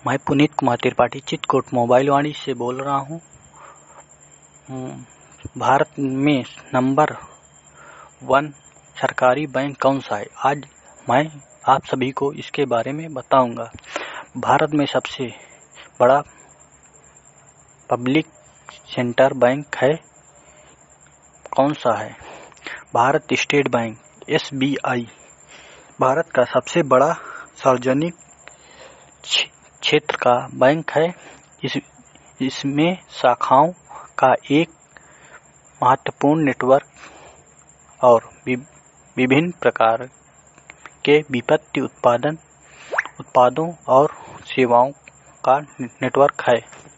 मैं पुनीत कुमार त्रिपाठी चित्रकूट मोबाइल वाणिज्य से बोल रहा हूँ। भारत में नंबर 1 सरकारी बैंक कौन सा है, आज मैं आप सभी को इसके बारे में बताऊंगा। भारत में सबसे बड़ा पब्लिक सेक्टर बैंक है कौन सा है? Bharat state bank SBI Bharat का सबसे बड़ा सार्वजनिक क्षेत्र का बैंक है। इसमें शाखाओं का एक महत्वपूर्ण नेटवर्क और विभिन्न प्रकार के वित्तीय उत्पादों और सेवाओं का नेटवर्क है।